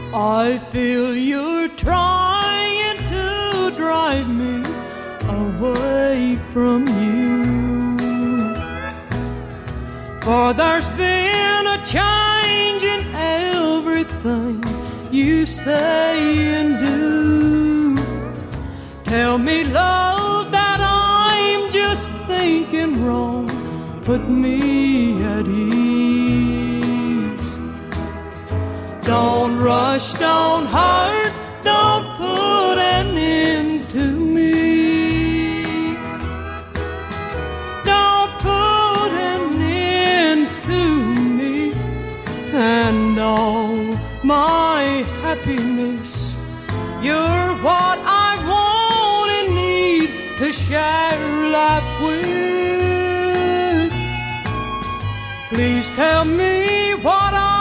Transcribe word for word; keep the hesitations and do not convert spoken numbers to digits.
I feel you're trying to drive me away from you. For there's been a change in everything you say and do. Tell me, love, that I'm just thinking wrong. Put me at ease. Don't rush, don't hurt, don't put an end to me. Don't put an end to me. And all my happiness, you're what I want and need to share life with. Please tell me what I